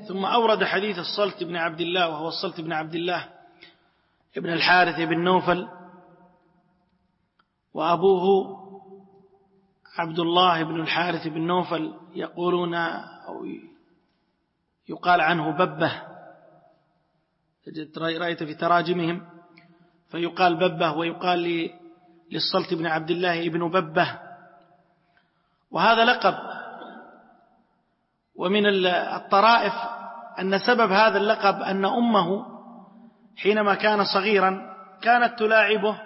ثم أورد حديث الصلت بن عبد الله، وهو الصلت بن عبد الله ابن الحارث بن نوفل، وأبوه عبد الله بن الحارث بن نوفل، يقولون أو يقال عنه ببه، رأيت في تراجمهم فيقال ببه، ويقال للصلت بن عبد الله ابن ببه، وهذا لقب. ومن الطرائف أن سبب هذا اللقب أن أمه حينما كان صغيرا كانت تلاعبه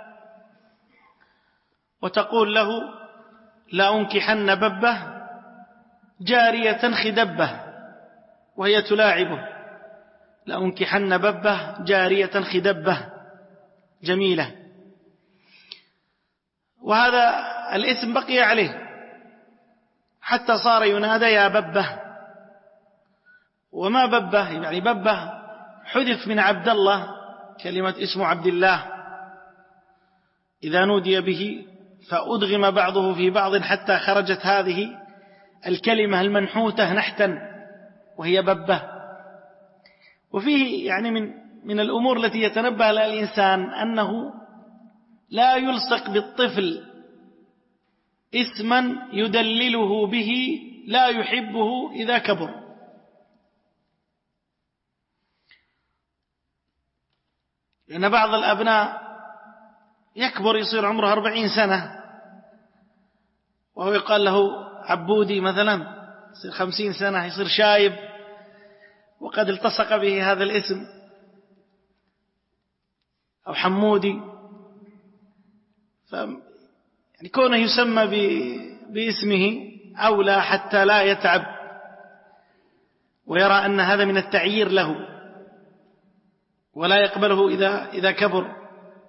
وتقول له: لا أنكحن ببه جارية خدبه، وهي تلاعبه: لا أنكحن ببه جارية خدبه، جميلة. وهذا الاسم بقي عليه حتى صار ينادى يا ببه. وما ببه يعني ببه حذف من عبد الله، كلمة اسمه عبد الله إذا نودي به فأدغم بعضه في بعض حتى خرجت هذه الكلمة المنحوتة نحتا، وهي ببه. وفيه يعني من الأمور التي يتنبه لها الإنسان أنه لا يلصق بالطفل اسما يدلله به لا يحبه إذا كبر. لأن بعض الأبناء يكبر يصير عمره 40 سنة وهو يقال له عبودي مثلا، يصير 50 سنة يصير شايب وقد التصق به هذا الاسم، أو حمودي. يعني كونه يسمى باسمه أولى حتى لا يتعب ويرى أن هذا من التعيير له ولا يقبله إذا كبر.